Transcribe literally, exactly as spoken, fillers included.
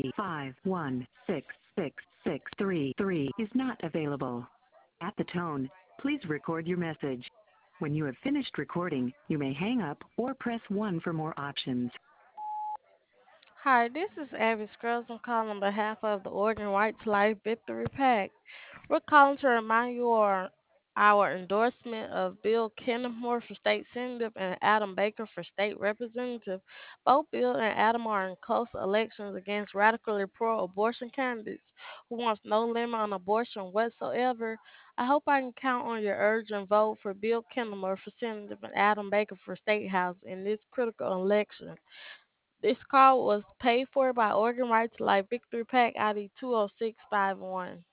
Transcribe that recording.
five one six six six three three is not available. At the tone, please record your message. When you have finished recording, you may hang up or press one for more options. Hi, this is Abby Scruggs. I'm calling on behalf of the Oregon Right to Life Victory Pack. We're calling to remind you of our endorsement of Bill Kennemore for state senator and Adam Baker for state representative. Both Bill and Adam are in close elections against radically pro-abortion candidates who wants no limit on abortion whatsoever. I hope I can count on your urgent vote for Bill Kennemore for senator and Adam Baker for state house in this critical election. This call was paid for by Oregon Right to Life Victory Pack I D two oh six five one.